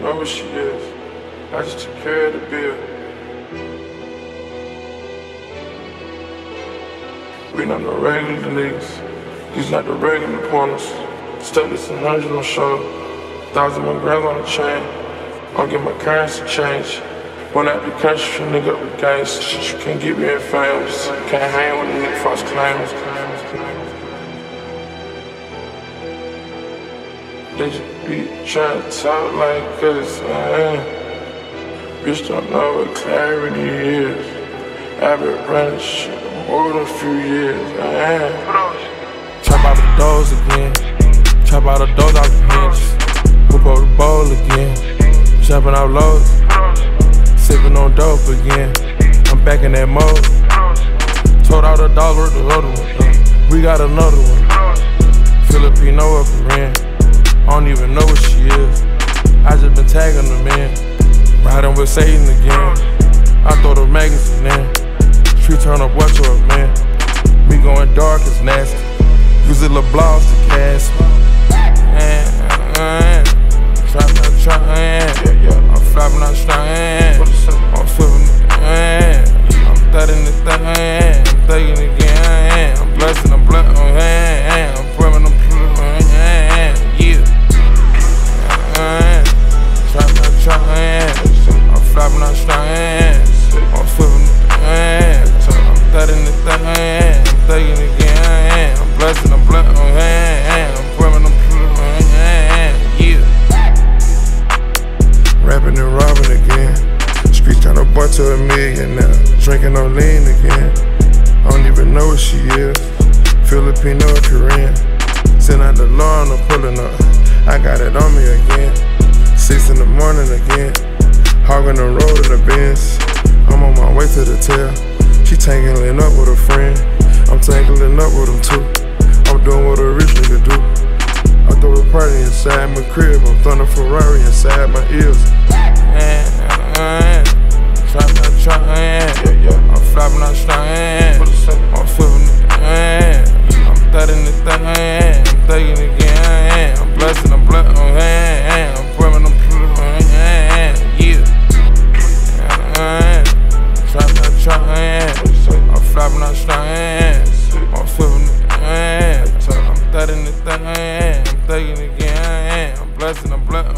know what she is. I just took care of the bill. We not the regular niggas. These not the regular pointers. Studies and hundreds on show. 1,000 grams on the chain. I'll get my currency change. Went out the country, nigga with gangs. Shit you can't get me in famous. Can't hang with the nigga false claims. They just be trying to talk like us, Bitch don't know what clarity is. I've been running shit more than a few years, Trap out the doors again. Trap out the doors out the hinges. Whip up the bowl again. Jumping out lows. Sipping on dope again. I'm back in that mode. Told all the dogs work the other one. We got another one. Filipino up and in. I don't even know what she is. I just been tagging them in. Riding with Satan again. I throw the magazine in. Street turn up what to a man. We going dark, it's nasty. Use it little blouse to cast me. I'm flopping out strong. I'm flipping I'm thudding the thing. I'm thugging again. I'm blessing, I'm blessing. I'm pulling, I'm pulling. Yeah. I'm flopping out strong. I'm flipping I'm thudding the thing. I'm thugging again. I'm blessing, I'm blessing. I'm pulling, I'm pulling. Yeah. Rapping and robbing again. Street trying to butt to $1 million now. Drinking on lean again. I don't even know what she is. Filipino or Korean. Send out the law and I'm pulling up. I got it on me again. 6 in the morning again. Hogging the road in the Benz. I'm on my way to the tail. She tangling up with a friend. I'm tangling up with them too. I'm doing what a rich nigga do. I throw a party inside my crib. I'm throwing a Ferrari inside my ears. I'm flopping out strong. I'm flipping I'm thudding the thing. I'm thugging again. I'm blessing, I'm blessing. I'm pulling, I'm pulling. Yeah. I'm flopping out strong. I'm flipping I'm thudding the thing. I'm thugging again. I'm blessing, I'm blessing.